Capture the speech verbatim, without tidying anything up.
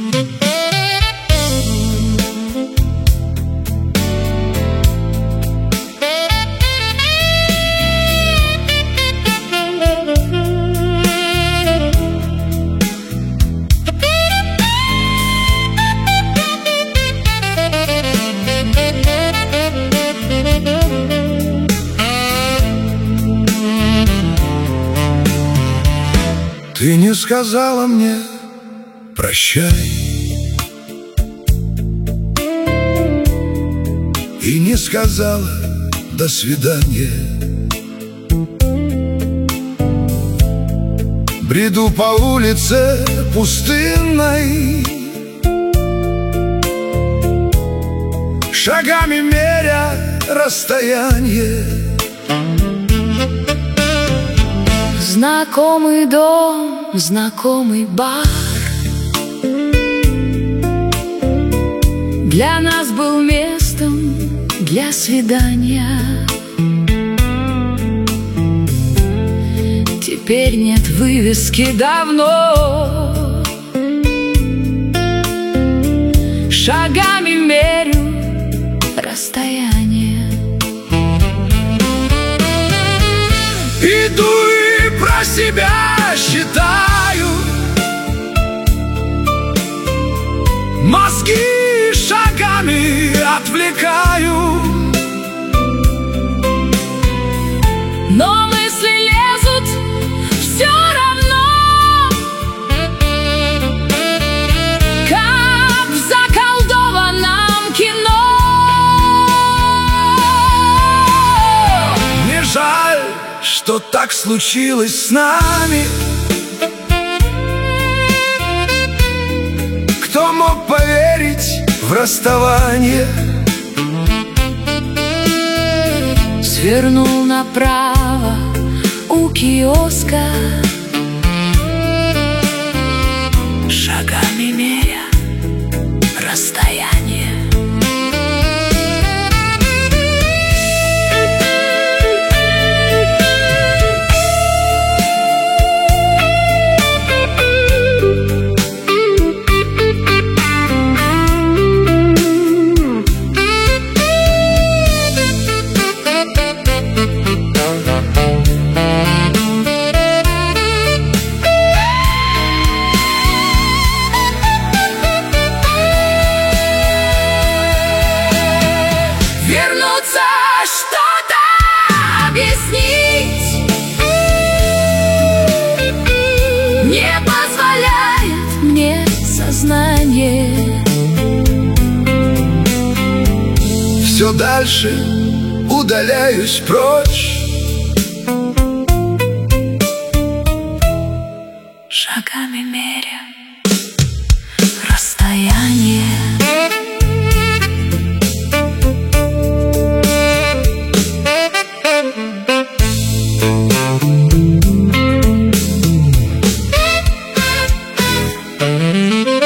Ты не сказала мне прощай и не сказала до свидания. Бреду по улице пустынной, шагами меря расстояние. Знакомый дом, знакомый бар для нас был местом для свидания. Теперь нет вывески давно, шагами мерю расстояние. Иду и про себя считаю, мозги шагами отвлекаю, но мысли лезут все равно, как в заколдованном кино. Мне жаль, что так случилось с нами. Кто мог поверить в расставание? Свернул направо у киоска, шагами меря расстояние. Вернуться, что-то объяснить не позволяет мне сознание. Все дальше удаляюсь прочь, шагами меря расстояние. Thank you.